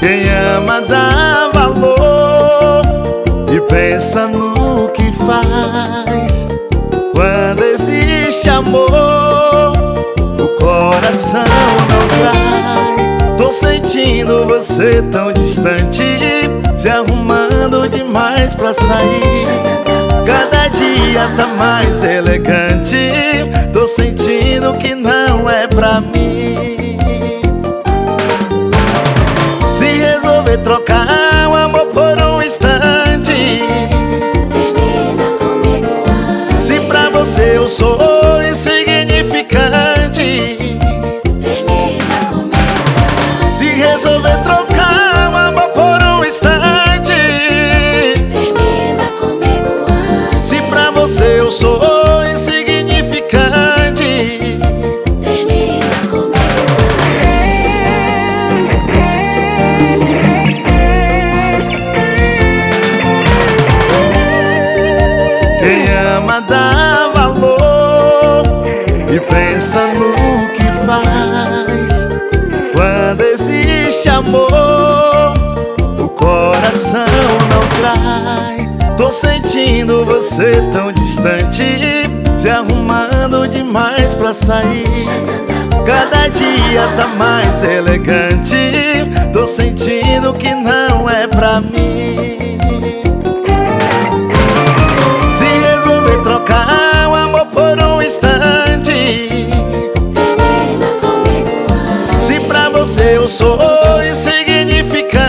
Quem ama dá valor e pensa no que faz. Quando existe amor, o coração não trai. Tô sentindo você tão distante, se arrumando demais pra sair. Cada dia tá mais elegante, tô sentindo que não é pra mim. Se resolver trocar o amor por um instante, termina comigo antes. se pra você eu sou insignificante, Termina comigo antes. se resolver trocar o amor por um instante, Termina comigo antes. se pra você eu sou insignificante, Termina comigo quem ama dá valor e pensa no que faz. Quando existe amor, o coração não trai. Tô sentindo você tão distante, se arrumando demais pra sair. Cada dia tá mais elegante, tô sentindo que não é pra mim. Se resolver trocar o amor por um instante, termina comigo antes. se pra você eu sou insignificante,